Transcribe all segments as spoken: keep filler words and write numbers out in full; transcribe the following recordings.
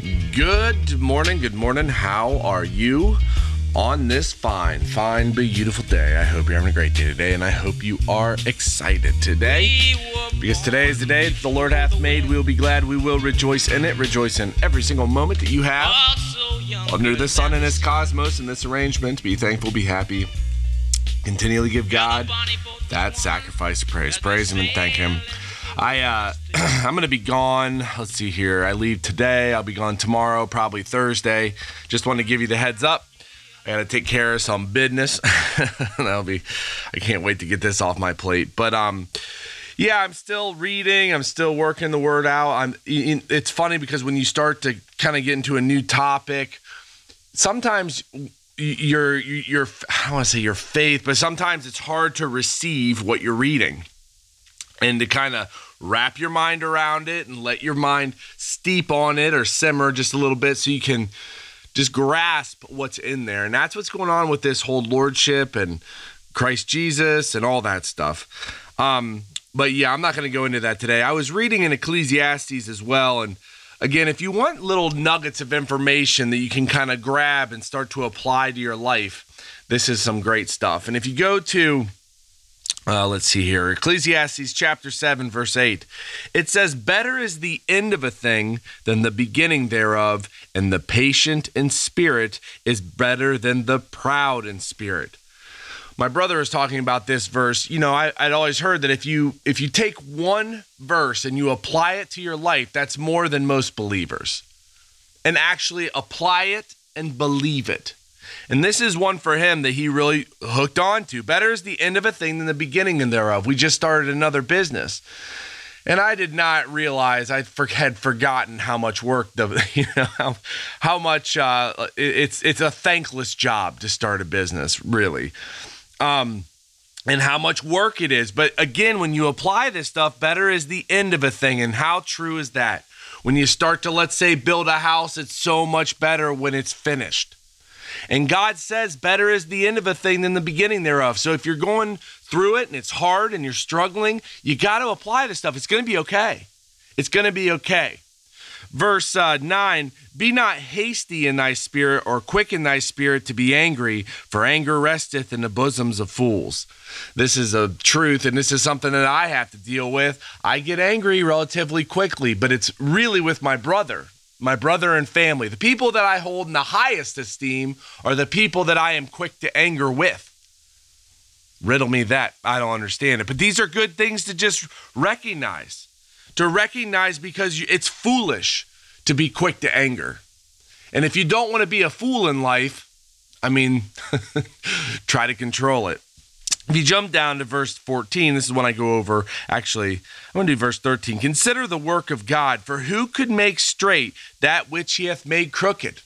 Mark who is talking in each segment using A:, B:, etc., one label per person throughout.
A: Good morning, good morning. How are you on this fine, fine, beautiful day? I hope you're having a great day today, and I hope you are excited today, because today is the day that the Lord hath made. We will be glad, we will rejoice in it. Rejoice in every single moment that you have under the sun and its cosmos in this arrangement. Be thankful, be happy. Continually give God that sacrifice of praise. Praise Him and thank Him. I, uh, I'm going to be gone. Let's see here. I leave today. I'll be gone tomorrow, probably Thursday. Just want to give you the heads up. I got to take care of some business. That'll be, I can't wait to get this off my plate. But, um, yeah, I'm still reading. I'm still working the word out. I'm, it's funny because when you start to kind of get into a new topic, sometimes your, your, I don't want to say your faith, but sometimes it's hard to receive what you're reading and to kind of wrap your mind around it and let your mind steep on it or simmer just a little bit so you can just grasp what's in there. And that's what's going on with this whole lordship and Christ Jesus and all that stuff. Um, but yeah, I'm not going to go into that today. I was reading in Ecclesiastes as well. And again, if you want little nuggets of information that you can kind of grab and start to apply to your life, this is some great stuff. And if you go to Uh, let's see here. Ecclesiastes chapter seven, verse eight. It says, "Better is the end of a thing than the beginning thereof, and the patient in spirit is better than the proud in spirit." My brother is talking about this verse. You know, I, I'd always heard that if you if you take one verse and you apply it to your life, that's more than most believers. And actually apply it and believe it. And this is one for him that he really hooked on to. Better is the end of a thing than the beginning thereof. We just started another business. And I did not realize, I for, had forgotten how much work, the, you know, how, how much, uh, it, it's it's a thankless job to start a business, really. Um, and how much work it is. But again, when you apply this stuff, better is the end of a thing. And how true is that? When you start to, let's say, build a house, it's so much better when it's finished. And God says better is the end of a thing than the beginning thereof. So if you're going through it and it's hard and you're struggling, you got to apply this stuff. It's going to be okay. It's going to be okay. Verse uh, nine, "Be not hasty in thy spirit or quick in thy spirit to be angry, for anger resteth in the bosoms of fools." This is a truth, and this is something that I have to deal with. I get angry relatively quickly, but it's really with my brother. My brother and family. The people that I hold in the highest esteem are the people that I am quick to anger with. Riddle me that. I don't understand it. But these are good things to just recognize. To recognize because it's foolish to be quick to anger. And if you don't want to be a fool in life, I mean, try to control it. If you jump down to verse fourteen, this is when I go over, actually, I'm going to do verse thirteen. "Consider the work of God, for who could make straight that which he hath made crooked?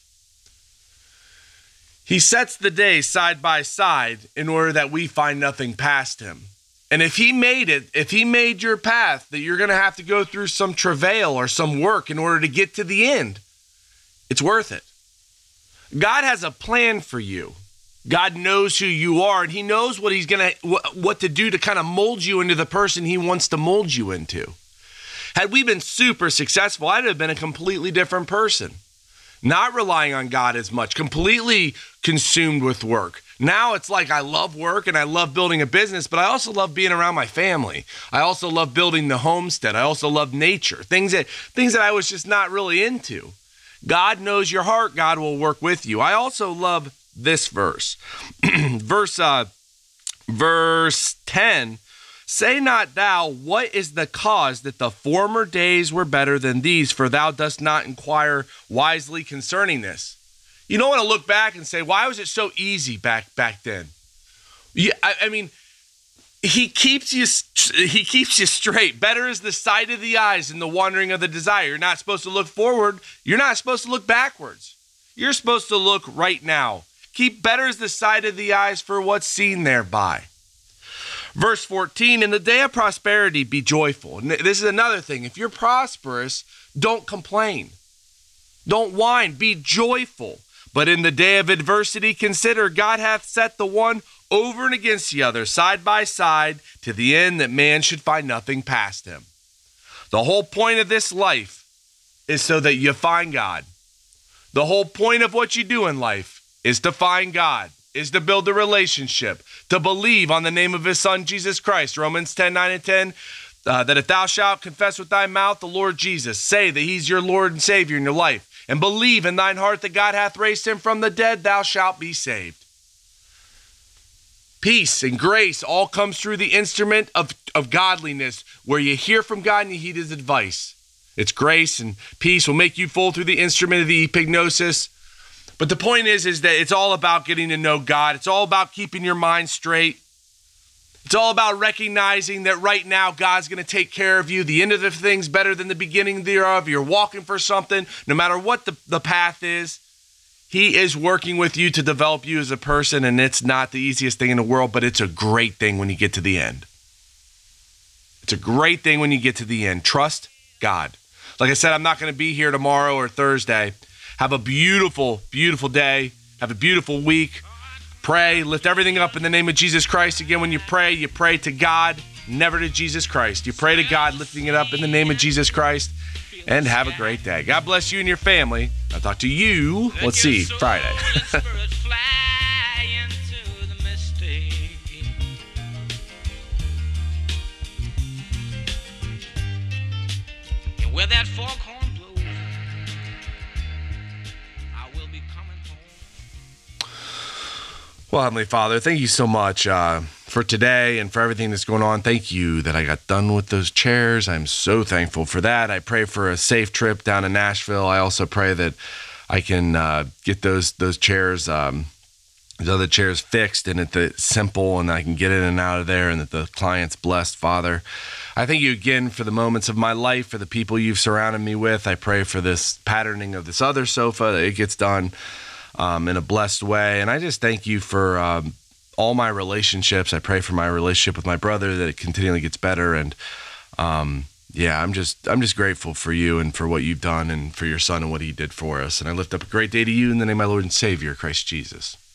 A: He sets the day side by side in order that we find nothing past him." And if he made it, if he made your path that you're going to have to go through some travail or some work in order to get to the end, it's worth it. God has a plan for you. God knows who you are, and he knows what he's gonna what to do to kind of mold you into the person he wants to mold you into. Had we been super successful, I'd have been a completely different person. Not relying on God as much, completely consumed with work. Now it's like I love work and I love building a business, but I also love being around my family. I also love building the homestead. I also love nature, things that things that I was just not really into. God knows your heart. God will work with you. I also love this verse. verse uh, verse ten, "Say not thou, what is the cause that the former days were better than these? For thou dost not inquire wisely concerning this." You don't want to look back and say, why was it so easy back back then? Yeah, I, I mean, he keeps you he keeps you straight. Better is the sight of the eyes and the wandering of the desire. You're not supposed to look forward. You're not supposed to look backwards. You're supposed to look right now. Keep better is the sight of the eyes for what's seen thereby. Verse fourteen, "In the day of prosperity be joyful." And this is another thing. If you're prosperous, don't complain. Don't whine. Be joyful. "But in the day of adversity, consider God hath set the one over and against the other, side by side, to the end that man should find nothing past him." The whole point of this life is so that you find God. The whole point of what you do in life is to find God, is to build a relationship, to believe on the name of his son, Jesus Christ. Romans ten, nine and ten, uh, that if thou shalt confess with thy mouth the Lord Jesus, say that he's your Lord and Savior in your life, and believe in thine heart that God hath raised him from the dead, thou shalt be saved. Peace and grace all comes through the instrument of, of godliness, where you hear from God and you heed his advice. It's grace and peace will make you full through the instrument of the epignosis. But the point is, is that it's all about getting to know God. It's all about keeping your mind straight. It's all about recognizing that right now God's going to take care of you. The end of the thing's better than the beginning thereof. You're walking for something, no matter what the, the path is. He is working with you to develop you as a person, and it's not the easiest thing in the world, but it's a great thing when you get to the end. It's a great thing when you get to the end. Trust God. Like I said, I'm not going to be here tomorrow or Thursday. Have a beautiful, beautiful day. Have a beautiful week. Pray. Lift everything up in the name of Jesus Christ. Again, when you pray, you pray to God, never to Jesus Christ. You pray to God, lifting it up in the name of Jesus Christ. And have a great day. God bless you and your family. I'll talk to you, let's see, Friday.
B: Where that foghorn blows, I will be coming home.
A: Well, Heavenly Father, thank you so much uh, for today and for everything that's going on. Thank you that I got done with those chairs. I'm so thankful for that. I pray for a safe trip down to Nashville. I also pray that I can uh, get those those chairs, um, the other chairs fixed, and that it's simple, and I can get in and out of there, and that the client's blessed, Father. I thank you again for the moments of my life, for the people you've surrounded me with. I pray for this patterning of this other sofa, that it gets done um, in a blessed way. And I just thank you for um, all my relationships. I pray for my relationship with my brother, that it continually gets better. And um, yeah, I'm just I'm just grateful for you and for what you've done and for your son and what he did for us. And I lift up a great day to you in the name of my Lord and Savior, Christ Jesus.